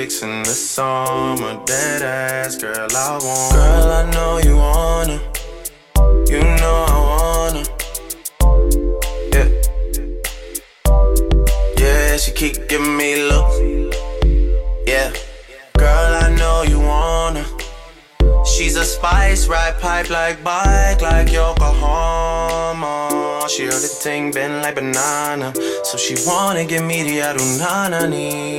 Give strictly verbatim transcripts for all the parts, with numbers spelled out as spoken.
six in the summer. Dead ass, girl, I want. Girl, I know you wanna. You know I wanna. Yeah. Yeah, she keep giving me looks. Yeah. Girl, I know you wanna. She's a spice, ride pipe like bike, like Yokohama. She heard the thing bend like banana, so she wanna give me the adunanani.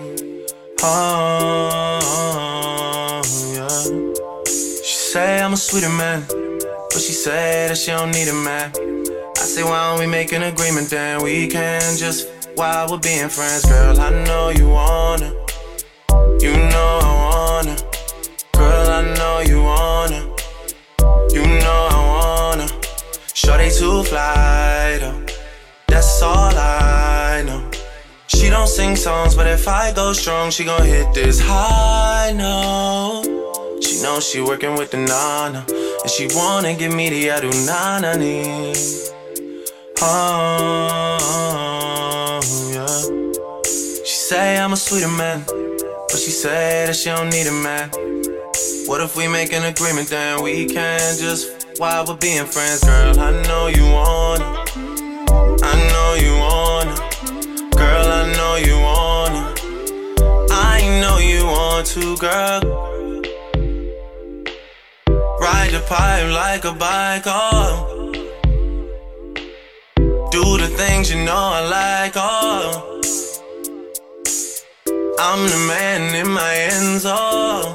Oh, yeah. She say I'm a sweeter man, but she say that she don't need a man. I say why don't we make an agreement, then we can just while we're being friends. Girl, I know you wanna. You know I wanna. Girl, I know you wanna. You know I wanna. Shorty too fly though. That's all I know. She don't sing songs, but if I go strong, she gon' hit this high note. She knows she working with the nana, and she wanna give me the adunanani. Oh, yeah. She say I'm a sweeter man, but she say that she don't need a man. What if we make an agreement, then we can just while we're being friends. Girl, I know you wanna. I know you wanna. Girl, I know you wanna. I know you want to, girl. Ride the pipe like a bike, oh. Do the things you know I like, oh. I'm the man in my ends, oh.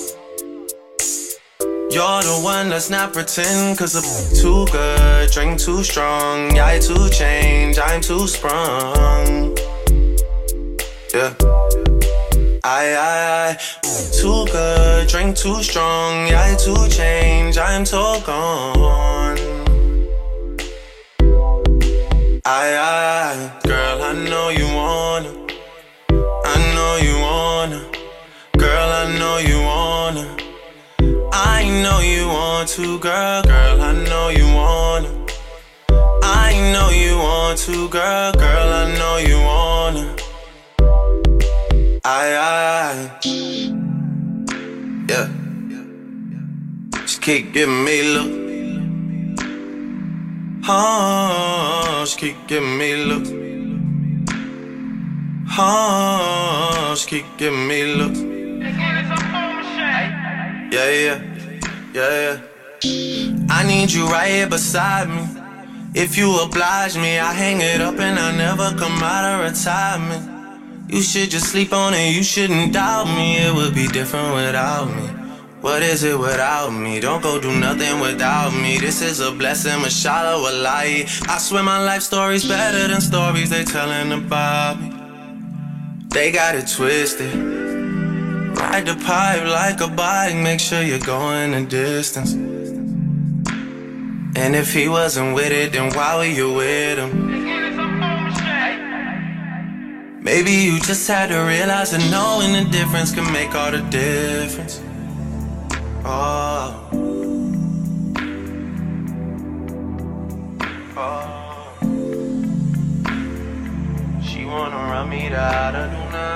You're the one that's not pretend, cause I'm too good, drink too strong. Yeah, I too change, I'm too sprung. Yeah. I, I, I, too good, drink too strong. Yeah, I too change, I'm too gone. I, I, girl, I know you wanna. I know you wanna. Girl, I know you wanna. I know you want to, girl, girl, I know you wanna. I know you want to, girl, girl, I know you wanna. I, I, yeah. She keep giving me look. Oh, she keep giving me look. Oh, she keep giving me look. Yeah, yeah, yeah, yeah. I need you right here beside me. If you oblige me, I hang it up and I never come out of retirement. You should just sleep on it, you shouldn't doubt me. It would be different without me. What is it without me? Don't go do nothing without me. This is a blessing, mashallah, wallahi. I swear my life story's better than stories they telling about me. They got it twisted. Ride the pipe like a bike, make sure you're going the distance. And if he wasn't with it, then why were you with him? Maybe you just had to realize that knowing the difference can make all the difference. Oh, oh. She wanna run me down, I do not.